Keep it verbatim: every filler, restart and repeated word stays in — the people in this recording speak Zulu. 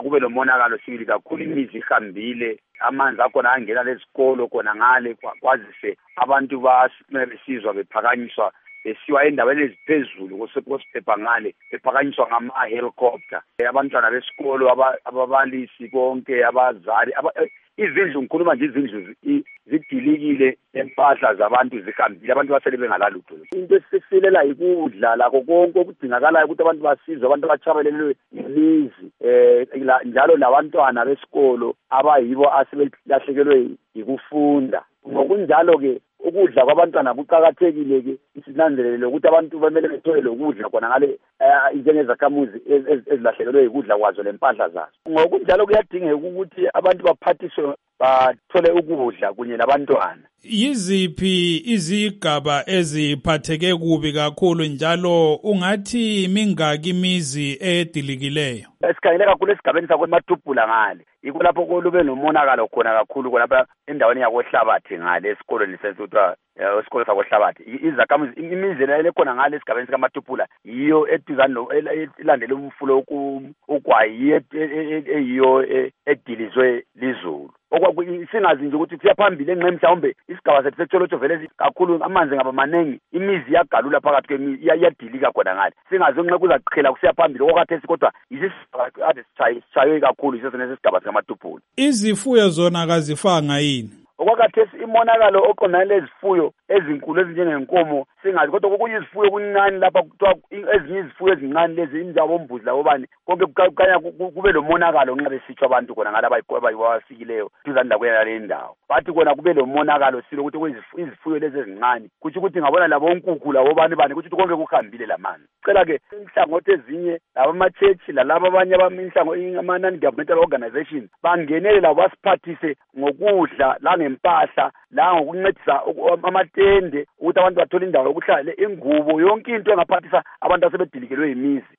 kube lo monakalo sibili kakhulu imizi ihambile amanzi akhona angena lesikolo khona ngale kwazise abantu basizwa bephakanyiswa besiwa endaweni eziphezulu kusepha ngale bephakanyiswa ngama-helicopter abantwana besikolo ababalisi konke abazali izindlu ngikhuluma nje izindlu zidilikile empahla zabantu zihambile abantu basele bengalalutho into esisilela ikudla lakho konke okudingakalayo ukuthi abantu basizwe abantu abatshabelelwe imizi eh njalo labantwana besikolo abayibo asebelahlekelwe yikufunda ngokunjalo ke ukudla kwabantwana kuqhakathekile ke isinanzelele ukuthi abantu bamele bethole lokudla khona ngale njengezakhamuzi ezilahlekelwe yikudla kwazo lempahla zazo ngokunjalo kuyadingeka ukuthi abantu baphathiswe bathole ukudla kunye nabantwana. Yiziphi izigaba eziphatheke kubi kakhulu njalo ungathi mingaki imizi edilikileyo? Esikhangele kakhulu esigabeni sakweMathuphula ngale yikho lapho kolube nomonakalo khona kakhulu khona endaweni yakohlabathi ngale esikolweni sesithwa esikolo sakohlabathi izakhamuzi imizi le khona ngale esigabeni sikaMathuphula yiyo eduzane ilandele umfulo ugwayi eyiyo edilizwe lizulu singazi nje ukuthi siyaphambili enqe mhlawumbe isigaba sethu setholotsho vele kakhulu amanzi ngaba maningi imizi yagalula phakathi kwemizi iyadilika khona ngale singazi unqe kuzaqhela kusiyaphambili okwathi kodwa isisigaba ade sichaywe kakhulu isesene sesigaba sikaMathuphula. Izifuyo zona akazifanga yini? Okwakhathesi imonakalo oqondane lezifuyo ezinkulu ezinjengenkomo singazi kodwa kuyizifuyo kuncane lapha kuthiwa ezinye izifuyo ezincane lezi injabo ombuzi labobani konke kukhanya kube lo monakalo nxa besitsho abantu khona ngala abayikwabasikileyo duzane lakuyena le ndawo bathi kona kube lo monakalo silo ukuthi izifuyo lezi ezincane kuthi ukuthi ngabona labo onkukhu labobani bani kuthi konke kuhambile lamanzi cela ke inhlangothi ezinye laba ama-church lalabo abanye abamihlango ama-non governmental organization bangenele labo basiphathise ngokudla langempahla la ngokuncedisa amatende ukuthi abantu bathole indawo yokuhlala ingubo yonke into engaphathisa abantu asebedilikelwe yimizi